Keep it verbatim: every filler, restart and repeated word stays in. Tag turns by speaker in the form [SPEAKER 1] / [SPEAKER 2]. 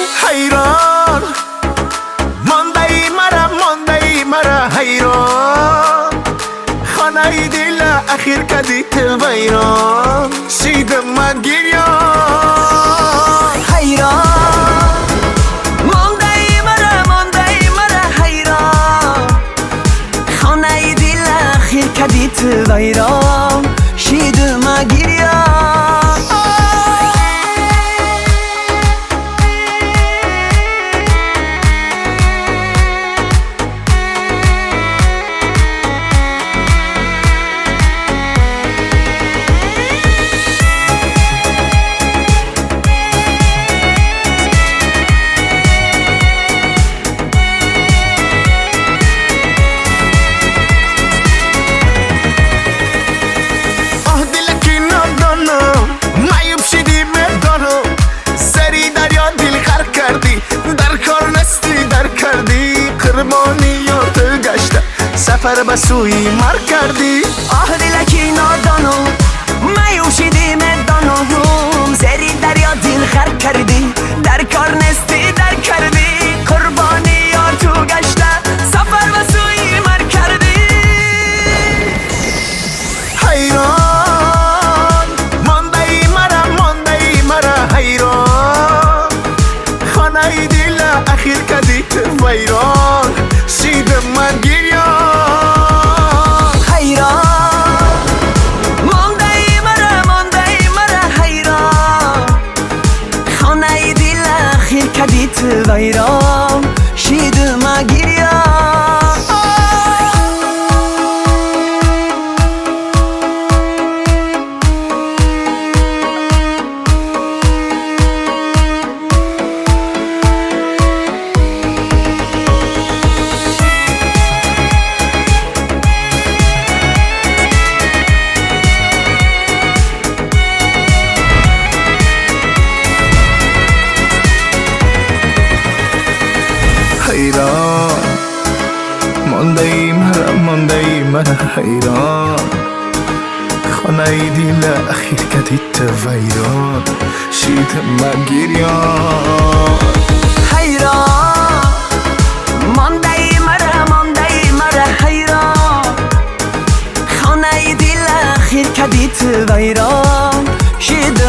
[SPEAKER 1] حیران مانده ای مرا مانده ای مرا حیران خانه دل اخیر کدیت ویران شیدم من گریان
[SPEAKER 2] حیران مانده ای مرا مانده ای مرا حیران خانه دل اخیر کدیت ویران شیدم گریان
[SPEAKER 1] قربانیات گشته سفر به سوی مر کردی
[SPEAKER 2] آه دلکی نادانو میوشیدی مدانو زری دریا دل خر کردی در کار نستی در کردی قربانیات گشته سفر به سوی مر کردی
[SPEAKER 1] حیران مانده ای مرا مانده ای مرا حیران خانه دل اخیر کدیت ویران شیدم من گریان
[SPEAKER 2] حیران مانده ای مرا مانده ای مرا حیران خانه دل اخیر کدیت ویران شیدم گریان
[SPEAKER 1] حیران مانده ای مرا مانده ای مرا حیران خانه دل اخیر کدیت ویران شیدم من گریان
[SPEAKER 2] حیران مانده ای مرا مانده ای مرا حیران خانه دل اخیر کدیت ویران شیدم